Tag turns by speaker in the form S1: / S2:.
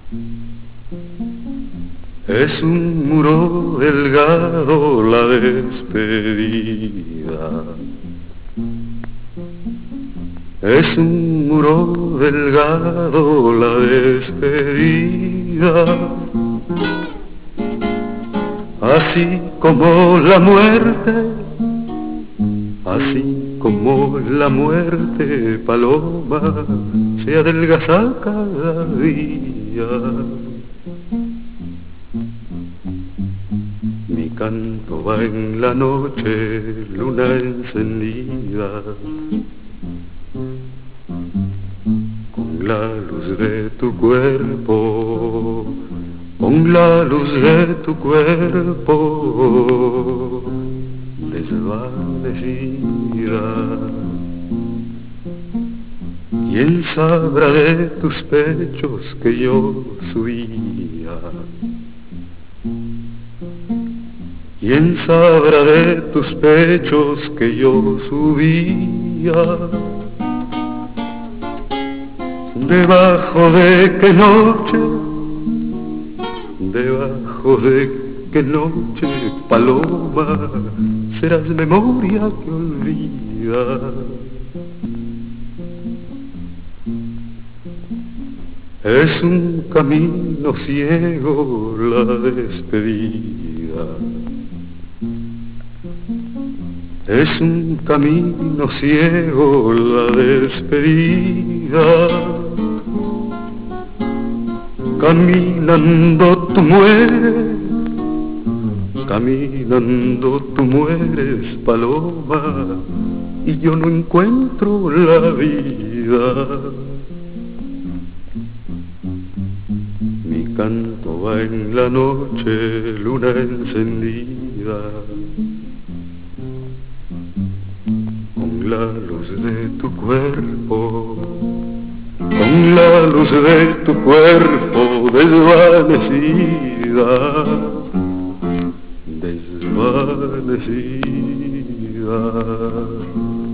S1: Es un muro delgado la despedida. Es un muro delgado la despedida. Así como la muerte, así como la muerte, paloma, se adelgaza cada día. Mi canto va en la noche, luna encendida, con la luz de tu cuerpo, con la luz de tu cuerpo desvanecida. ¿Quién sabrá de tus pechos que yo subía? ¿Quién sabrá de tus pechos que yo subía? ¿Debajo de qué noche? ¿Debajo de qué noche, paloma, serás memoria que olvida? Es un camino ciego la despedida. Es un camino ciego la despedida. Caminando tú mueres, caminando tú mueres, paloma, y yo no encuentro la vida. Mi canto va en la noche, luna encendida, con la luz de tu cuerpo, con la luz de tu cuerpo desvanecida, desvanecida.